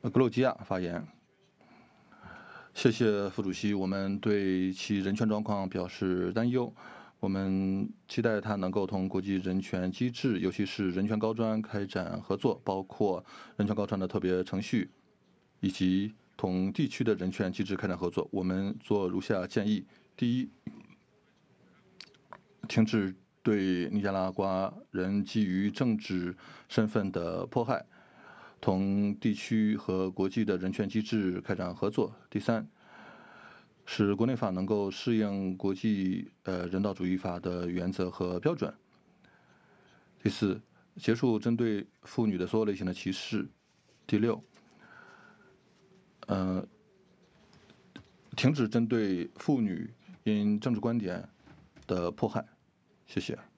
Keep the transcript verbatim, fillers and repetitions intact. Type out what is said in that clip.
呃格鲁吉亚发言。谢谢副主席，我们对其人权状况表示担忧。我们期待它能够同国际人权机制，尤其是人权高专开展合作，包括人权高专的特别程序，以及同地区的人权机制开展合作。我们做如下建议：第一，停止对尼加拉瓜人基于政治身份的迫害，同地区和国际的人权机制开展合作。第三，使国内法能够适应国际呃人道主义法的原则和标准。第四，结束针对妇女的所有类型的歧视。第六，呃，停止针对妇女因政治观点的迫害。谢谢。